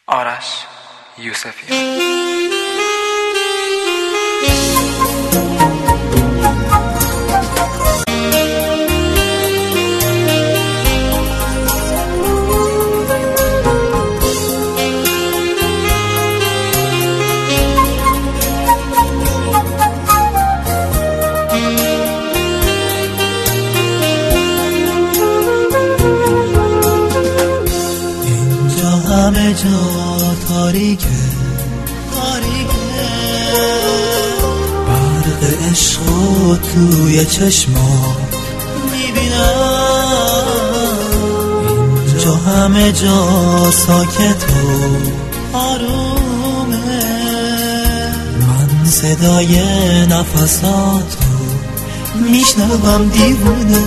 آرش یوسفی. همه جا تاریکه برق عشق و توی چشمات میبینم. اینجا همه جا ساکت و آرومه، من صدای نفساتو میشنوم دیوونه.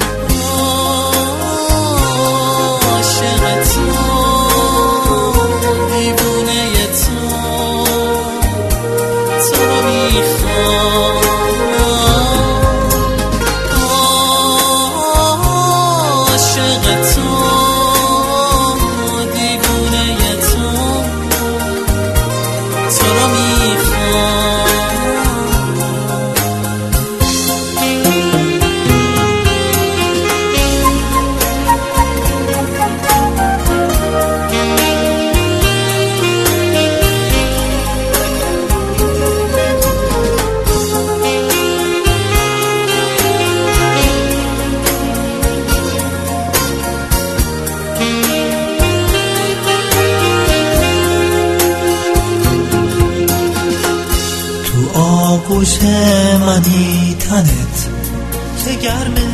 آغوش منی تنت چه گرمه،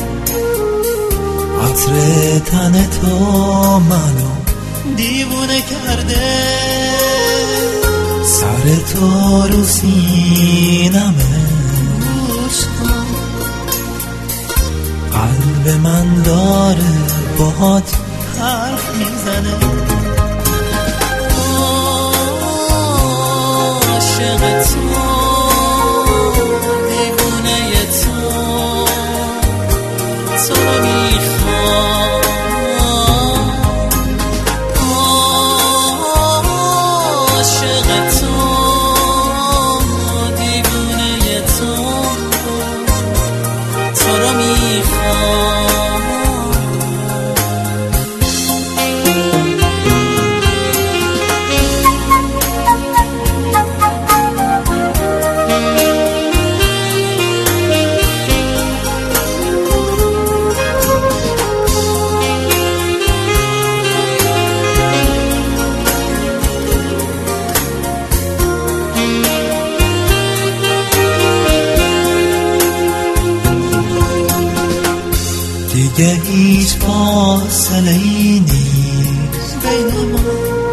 عطر تن تو منو دیوونه کرده. سر تو رو سینمه، قلب من داره باهات حرف میزنه. عاشق تو دیگه هیچ فاصله ای نیست بین ما،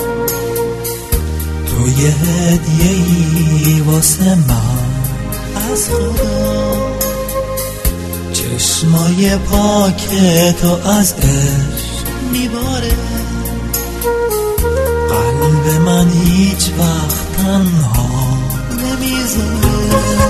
تو یه هدیه ای واسه من از خدا. چشمای پاک تو از عشق میباره، قلب من هیچ وقت تنها نمیذاره.